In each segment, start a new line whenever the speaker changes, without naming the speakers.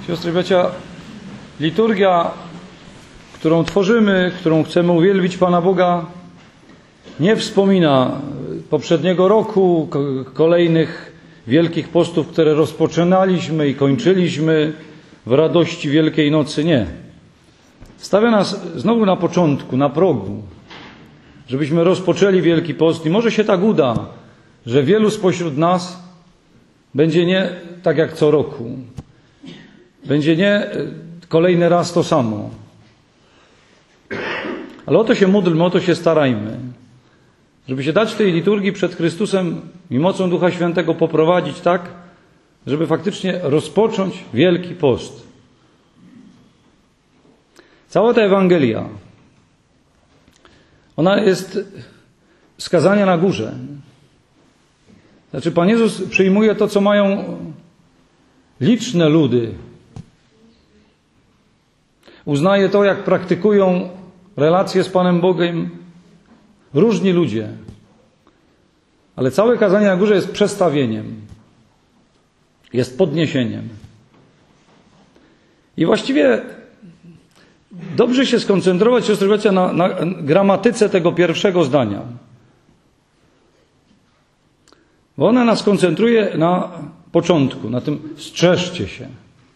Siostry i bracia, liturgia, którą tworzymy, którą chcemy uwielbić Pana Boga, nie wspomina poprzedniego roku, kolejnych wielkich postów, które rozpoczynaliśmy i kończyliśmy w radości Wielkiej Nocy. Nie. Stawia nas znowu na początku, na progu, żebyśmy rozpoczęli Wielki Post. I może się tak uda, że wielu spośród nas będzie nie tak jak co roku. Będzie nie kolejny raz to samo. Ale o to się módlmy, o to się starajmy. Żeby się dać tej liturgii przed Chrystusem i mocą Ducha Świętego poprowadzić tak, żeby faktycznie rozpocząć Wielki Post. Cała ta Ewangelia, ona jest z kazania na górze. Znaczy Pan Jezus przyjmuje to, co mają liczne ludy. Uznaje to, jak praktykują relacje z Panem Bogiem różni ludzie. Ale całe kazanie na górze jest przestawieniem. Jest podniesieniem. I właściwie dobrze się skoncentrować, siostry i bracia, na gramatyce tego pierwszego zdania. Bo ona nas koncentruje na początku, na tym strzeżcie się.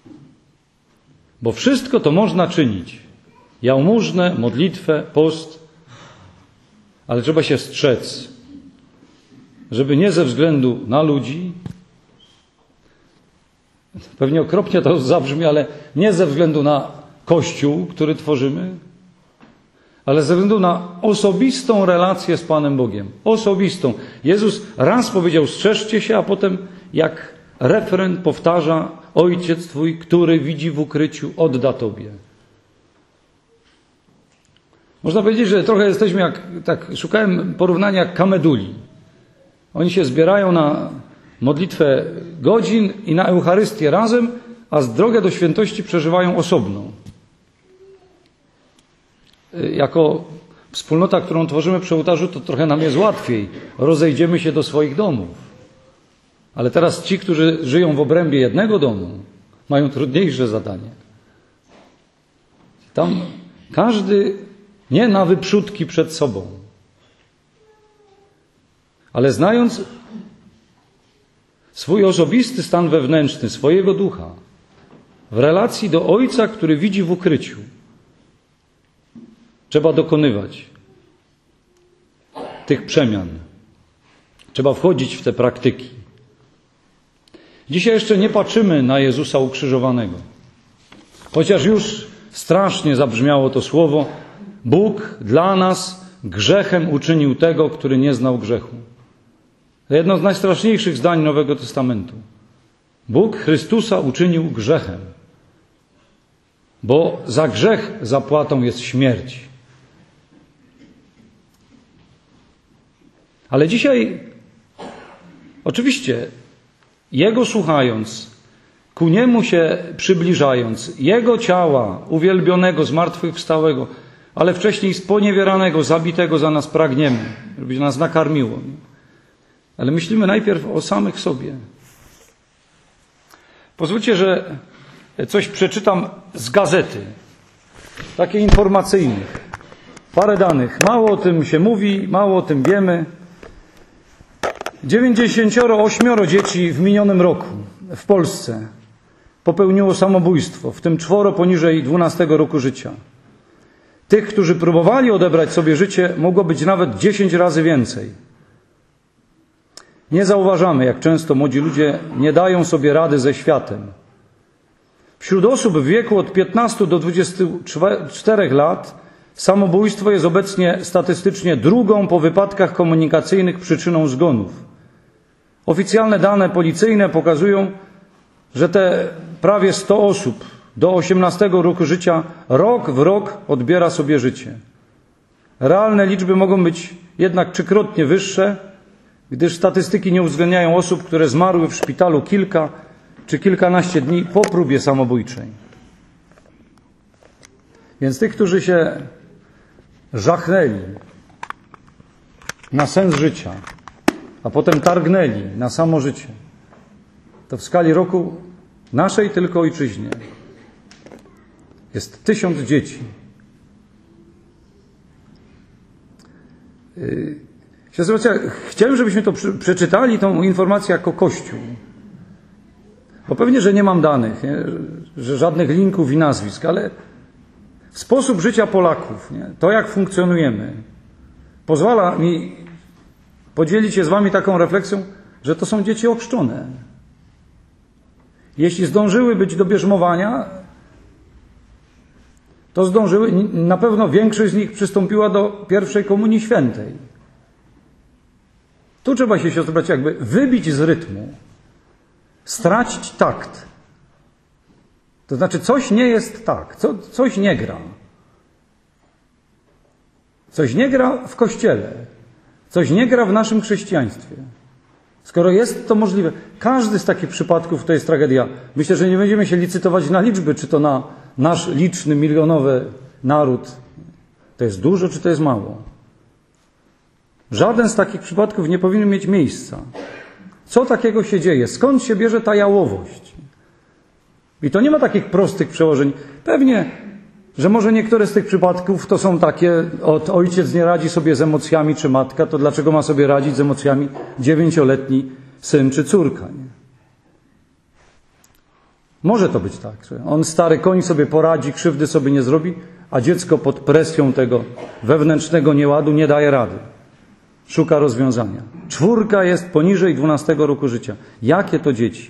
Bo wszystko to można czynić. Jałmużnę, modlitwę, post. Ale trzeba się strzec. Żeby nie ze względu na ludzi, pewnie okropnie to zabrzmi, ale nie ze względu na Kościół, który tworzymy, ale ze względu na osobistą relację z Panem Bogiem. Osobistą. Jezus raz powiedział strzeżcie się, a potem jak refren powtarza: Ojciec Twój, który widzi w ukryciu, odda Tobie. Można powiedzieć, że trochę jesteśmy jak, tak szukałem porównania jak kameduli. Oni się zbierają na modlitwę godzin i na Eucharystię razem, a drogę do świętości przeżywają osobno. Jako wspólnota, którą tworzymy przy ołtarzu, to trochę nam jest łatwiej. Rozejdziemy się do swoich domów. Ale teraz ci, którzy żyją w obrębie jednego domu, mają trudniejsze zadanie. Tam każdy nie na wyprzódki przed sobą, ale znając swój osobisty stan wewnętrzny, swojego ducha, w relacji do Ojca, który widzi w ukryciu, trzeba dokonywać tych przemian. Trzeba wchodzić w te praktyki. Dzisiaj jeszcze nie patrzymy na Jezusa ukrzyżowanego. Chociaż już strasznie zabrzmiało to słowo: Bóg dla nas grzechem uczynił tego, który nie znał grzechu. To jedno z najstraszniejszych zdań Nowego Testamentu. Bóg Chrystusa uczynił grzechem, bo za grzech zapłatą jest śmierć. Ale dzisiaj, oczywiście, Jego słuchając, ku Niemu się przybliżając, Jego ciała uwielbionego, zmartwychwstałego, ale wcześniej sponiewieranego, zabitego za nas pragniemy, żeby nas nakarmiło. Ale myślimy najpierw o samych sobie. Pozwólcie, że coś przeczytam z gazety, takiej informacyjnych. Parę danych. Mało o tym się mówi, mało o tym wiemy. 98 dzieci w minionym roku w Polsce popełniło samobójstwo, w tym 4 poniżej 12 roku życia. Tych, którzy próbowali odebrać sobie życie, mogło być nawet 10 razy więcej. Nie zauważamy, jak często młodzi ludzie nie dają sobie rady ze światem. Wśród osób w wieku od 15 do 24 lat samobójstwo jest obecnie statystycznie drugą po wypadkach komunikacyjnych przyczyną zgonów. Oficjalne dane policyjne pokazują, że te prawie 100 osób do 18 roku życia rok w rok odbiera sobie życie. Realne liczby mogą być jednak trzykrotnie wyższe, gdyż statystyki nie uwzględniają osób, które zmarły w szpitalu kilka czy kilkanaście dni po próbie samobójczej. Więc tych, którzy się żachnęli na sens życia, a potem targnęli na samo życie, to w skali roku naszej tylko ojczyźnie Jest 1000 dzieci. Chciałem, żebyśmy to przeczytali, tą informację jako Kościół. Bo pewnie, że nie mam danych, nie? Że żadnych linków i nazwisk, ale sposób życia Polaków, nie? To jak funkcjonujemy, pozwala mi podzielić się z wami taką refleksją, że to są dzieci ochrzczone. Jeśli zdążyły być do bierzmowania, to zdążyły, na pewno większość z nich przystąpiła do pierwszej komunii świętej. Tu trzeba się, siostry, bracia, jakby wybić z rytmu, stracić takt. To znaczy coś nie jest tak, coś nie gra. Coś nie gra w Kościele, coś nie gra w naszym chrześcijaństwie. Skoro jest to możliwe, każdy z takich przypadków to jest tragedia. Myślę, że nie będziemy się licytować na liczby, czy to na nasz liczny, milionowy naród. To jest dużo, czy to jest mało. Żaden z takich przypadków nie powinien mieć miejsca. Co takiego się dzieje? Skąd się bierze ta jałowość? I to nie ma takich prostych przełożeń. Pewnie, że może niektóre z tych przypadków to są takie, ojciec nie radzi sobie z emocjami, czy matka, to dlaczego ma sobie radzić z emocjami 9-letni syn czy córka? Nie? Może to być tak, że on stary koń sobie poradzi, krzywdy sobie nie zrobi, a dziecko pod presją tego wewnętrznego nieładu nie daje rady. Szuka rozwiązania. 4 jest poniżej 12 roku życia. Jakie to dzieci?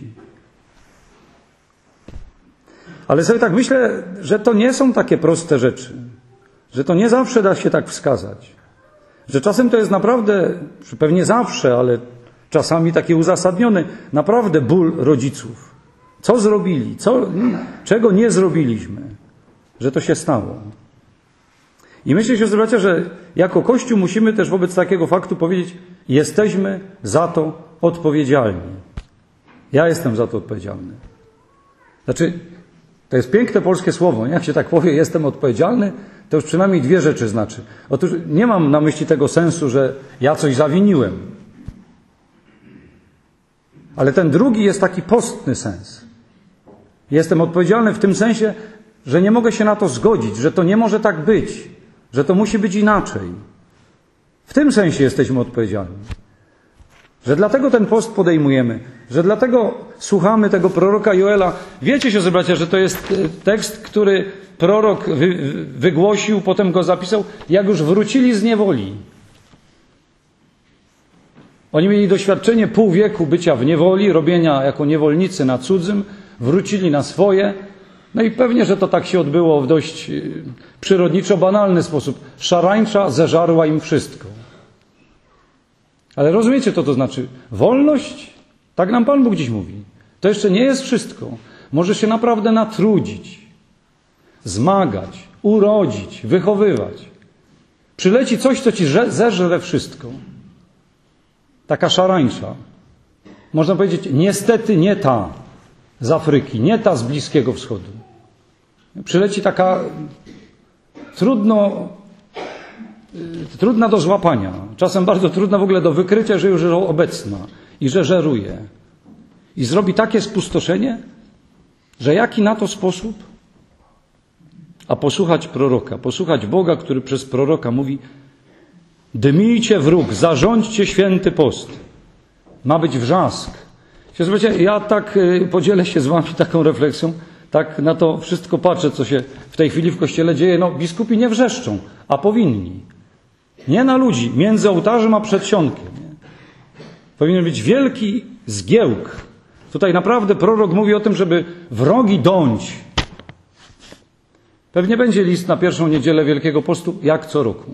Ale sobie tak myślę, że to nie są takie proste rzeczy. Że to nie zawsze da się tak wskazać. Że czasem to jest naprawdę, pewnie zawsze, ale czasami taki uzasadniony, naprawdę ból rodziców. Co zrobili? Czego nie zrobiliśmy? Że to się stało. I myślę, siostry, bracia, że jako Kościół musimy też wobec takiego faktu powiedzieć, jesteśmy za to odpowiedzialni. Ja jestem za to odpowiedzialny. Znaczy, to jest piękne polskie słowo, nie? Jak się tak powie, jestem odpowiedzialny, to już przynajmniej 2 rzeczy znaczy. Otóż nie mam na myśli tego sensu, że ja coś zawiniłem. Ale ten drugi jest taki postny sens. Jestem odpowiedzialny w tym sensie, że nie mogę się na to zgodzić, że to nie może tak być, że to musi być inaczej. W tym sensie jesteśmy odpowiedzialni. Że dlatego ten post podejmujemy, że dlatego słuchamy tego proroka Joela. Wiecie, siostry, bracia, że to jest tekst, który prorok wygłosił, potem go zapisał, jak już wrócili z niewoli. Oni mieli doświadczenie pół wieku bycia w niewoli, robienia jako niewolnicy na cudzym, wrócili na swoje. No i pewnie, że to tak się odbyło w dość przyrodniczo-banalny sposób. Szarańcza zeżarła im wszystko. Ale rozumiecie, co to znaczy? Wolność? Tak nam Pan Bóg dziś mówi. To jeszcze nie jest wszystko. Możesz się naprawdę natrudzić, zmagać, urodzić, wychowywać. Przyleci coś, co ci zeżre wszystko. Taka szarańcza. Można powiedzieć, niestety nie ta z Afryki, nie ta z Bliskiego Wschodu. Przyleci taka trudna do złapania, czasem bardzo trudna w ogóle do wykrycia, że już jest obecna i że żeruje. I zrobi takie spustoszenie, że jaki na to sposób? A posłuchać proroka, posłuchać Boga, który przez proroka mówi: dymijcie wróg, zarządźcie święty post. Ma być wrzask. Słuchajcie, ja tak podzielę się z wami taką refleksją, tak na to wszystko patrzę, co się w tej chwili w Kościele dzieje. No, biskupi nie wrzeszczą, a powinni. Nie na ludzi, między ołtarzem a przedsionkiem. Nie? Powinien być wielki zgiełk. Tutaj naprawdę prorok mówi o tym, żeby wrogi dąć. Pewnie będzie list na pierwszą niedzielę Wielkiego Postu, jak co roku.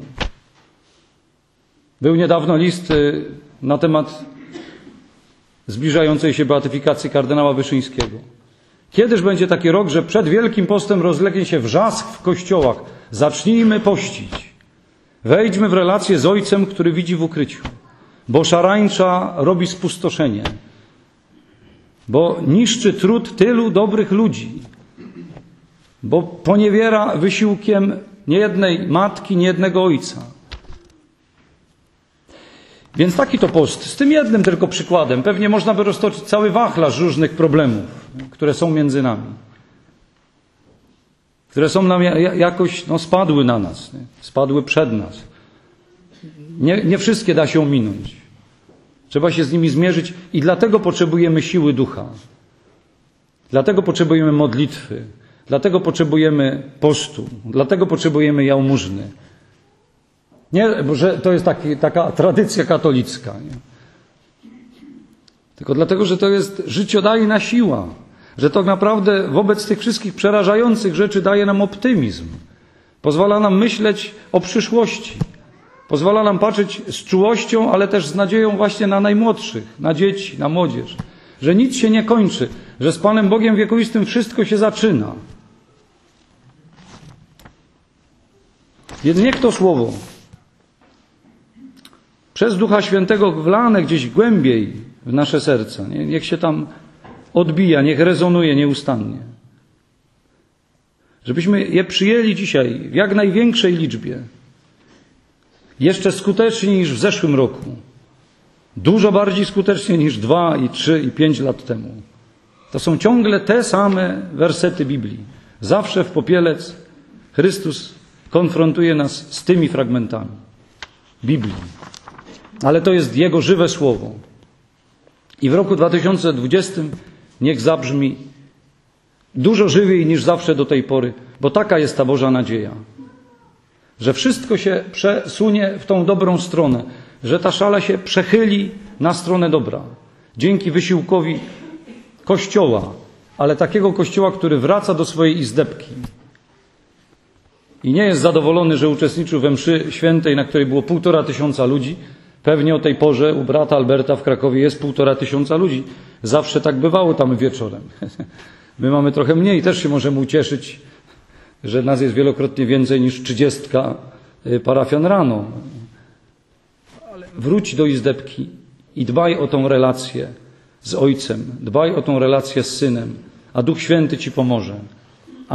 Był niedawno list na temat zbliżającej się beatyfikacji kardynała Wyszyńskiego. Kiedyż będzie taki rok, że przed Wielkim Postem rozlegnie się wrzask w kościołach. Zacznijmy pościć. Wejdźmy w relację z Ojcem, który widzi w ukryciu. Bo szarańcza robi spustoszenie. Bo niszczy trud tylu dobrych ludzi. Bo poniewiera wysiłkiem niejednej matki, niejednego ojca. Więc taki to post. Z tym jednym tylko przykładem. Pewnie można by roztoczyć cały wachlarz różnych problemów, które są między nami. które są nam jakoś, spadły na nas, nie? Spadły przed nas. Nie wszystkie da się ominąć. Trzeba się z nimi zmierzyć i dlatego potrzebujemy siły ducha. Dlatego potrzebujemy modlitwy. Dlatego potrzebujemy postu. Dlatego potrzebujemy jałmużny. Nie, bo że to jest taka tradycja katolicka. Nie? Tylko dlatego, że to jest życiodajna siła. Że to naprawdę wobec tych wszystkich przerażających rzeczy daje nam optymizm. Pozwala nam myśleć o przyszłości. Pozwala nam patrzeć z czułością, ale też z nadzieją właśnie na najmłodszych, na dzieci, na młodzież. Że nic się nie kończy, że z Panem Bogiem wiekuistym wszystko się zaczyna. Więc niech to słowo przez Ducha Świętego wlane gdzieś głębiej w nasze serca, niech się tam odbija, niech rezonuje nieustannie. Żebyśmy je przyjęli dzisiaj w jak największej liczbie. Jeszcze skuteczniej niż w zeszłym roku. Dużo bardziej skutecznie niż 2, 3 i 5 lat temu. To są ciągle te same wersety Biblii. Zawsze w popielec Chrystus konfrontuje nas z tymi fragmentami Biblii. Ale to jest Jego żywe słowo. I w roku 2020 niech zabrzmi dużo żywiej niż zawsze do tej pory, bo taka jest ta Boża nadzieja. Że wszystko się przesunie w tą dobrą stronę, że ta szala się przechyli na stronę dobra. Dzięki wysiłkowi Kościoła, ale takiego Kościoła, który wraca do swojej izdebki. I nie jest zadowolony, że uczestniczył we mszy świętej, na której było 1500 ludzi. Pewnie o tej porze u brata Alberta w Krakowie jest 1500 ludzi. Zawsze tak bywało tam wieczorem. My mamy trochę mniej, też się możemy ucieszyć, że nas jest wielokrotnie więcej niż 30 parafian rano. Ale wróć do izdebki i dbaj o tą relację z Ojcem, dbaj o tą relację z Synem, a Duch Święty Ci pomoże.